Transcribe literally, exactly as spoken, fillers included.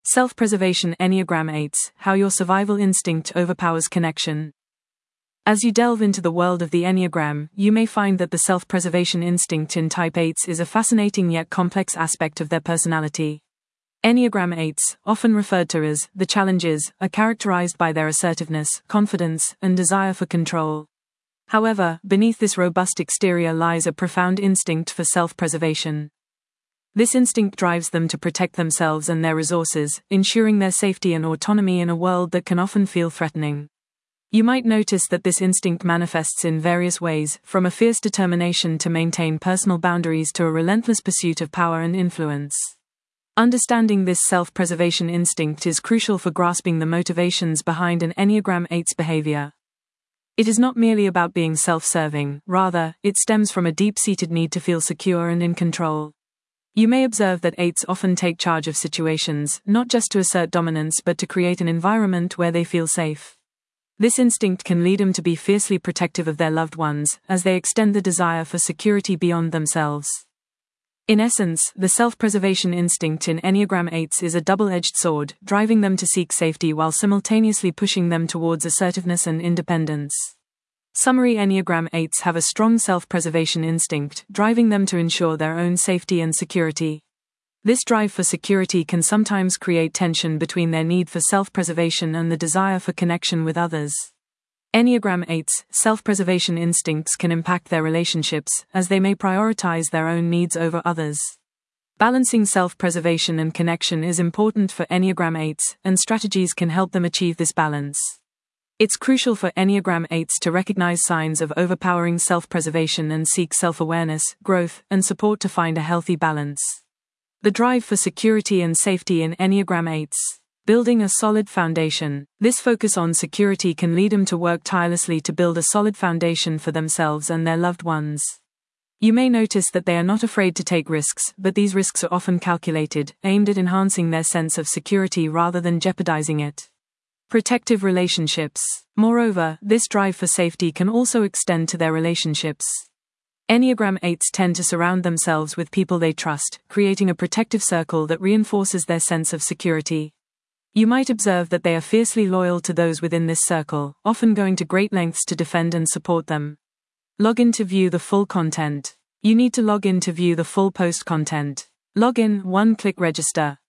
Self-preservation Enneagram eights, how your survival instinct overpowers connection. As you delve into the world of the Enneagram, you may find that the self-preservation instinct in Type eights is a fascinating yet complex aspect of their personality. Enneagram eights, often referred to as the challenges, are characterized by their assertiveness, confidence, and desire for control. However, beneath this robust exterior lies a profound instinct for self-preservation. This instinct drives them to protect themselves and their resources, ensuring their safety and autonomy in a world that can often feel threatening. You might notice that this instinct manifests in various ways, from a fierce determination to maintain personal boundaries to a relentless pursuit of power and influence. Understanding this self-preservation instinct is crucial for grasping the motivations behind an Enneagram eight's behavior. It is not merely about being self-serving, rather, it stems from a deep-seated need to feel secure and in control. You may observe that eights often take charge of situations, not just to assert dominance but to create an environment where they feel safe. This instinct can lead them to be fiercely protective of their loved ones, as they extend the desire for security beyond themselves. In essence, the self-preservation instinct in Enneagram eights is a double-edged sword, driving them to seek safety while simultaneously pushing them towards assertiveness and independence. Summary: Enneagram eights have a strong self-preservation instinct, driving them to ensure their own safety and security. This drive for security can sometimes create tension between their need for self-preservation and the desire for connection with others. Enneagram eights' self-preservation instincts can impact their relationships, as they may prioritize their own needs over others. Balancing self-preservation and connection is important for Enneagram eights, and strategies can help them achieve this balance. It's crucial for Enneagram eights to recognize signs of overpowering self-preservation and seek self-awareness, growth, and support to find a healthy balance. The drive for security and safety in Enneagram eights. Building a solid foundation. This focus on security can lead them to work tirelessly to build a solid foundation for themselves and their loved ones. You may notice that they are not afraid to take risks, but these risks are often calculated, aimed at enhancing their sense of security rather than jeopardizing it. Protective relationships. Moreover, this drive for safety can also extend to their relationships. Enneagram eights tend to surround themselves with people they trust, creating a protective circle that reinforces their sense of security. You might observe that they are fiercely loyal to those within this circle, often going to great lengths to defend and support them. Log in to view the full content. You need to log in to view the full post content. Log in, one-click register.